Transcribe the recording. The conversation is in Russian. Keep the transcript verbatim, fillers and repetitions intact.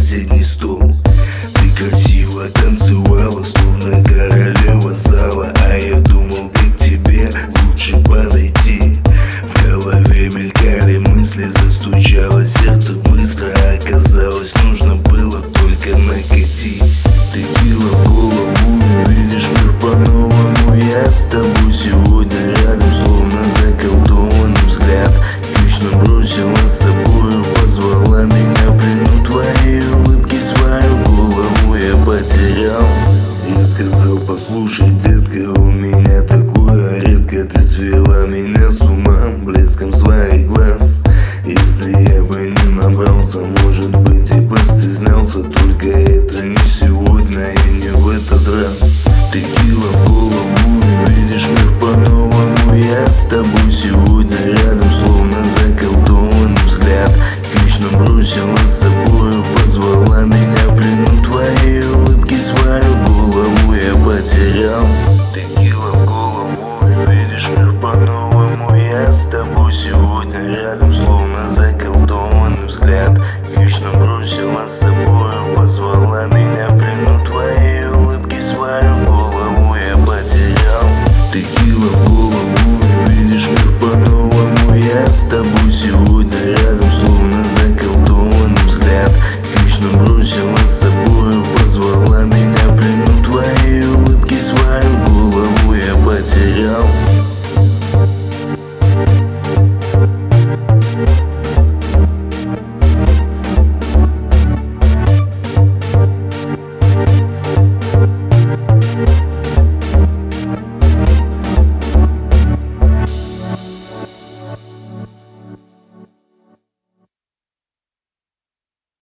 соседний стол. Ты красиво танцевала, словно королева зала, а я думал, как к тебе лучше подойти. В голове мелькали мысли, застучало сердце быстро. Оказалось, нужно было только накатить. Текила в голову, и видишь мир по-новому. Я с тобой сегодня рядом, словно заколдованный взгляд. Хищно бросила с собою, позвала меня в плену твоей улыбки. Свою голову я потерял и сказал: послушай, детка, у меня такое редко. Ты свела меня с ума блеском своих глаз. Если я бы не набрался, может быть, и постеснялся. Только это не сегодня и не в этот раз. Текила в голову, и видишь мир по-новому. Я с тобой сегодня рядом, словно заколдованный взгляд. Хищно бросила с собою, позвала меня в плену твоей улыбки. Свою голову я потерял. Текила в голову, и видишь мир по-новому. Я с тобой сегодня рядом, словно заколдованный взгляд. Хищно бросила с собою, позвала меня в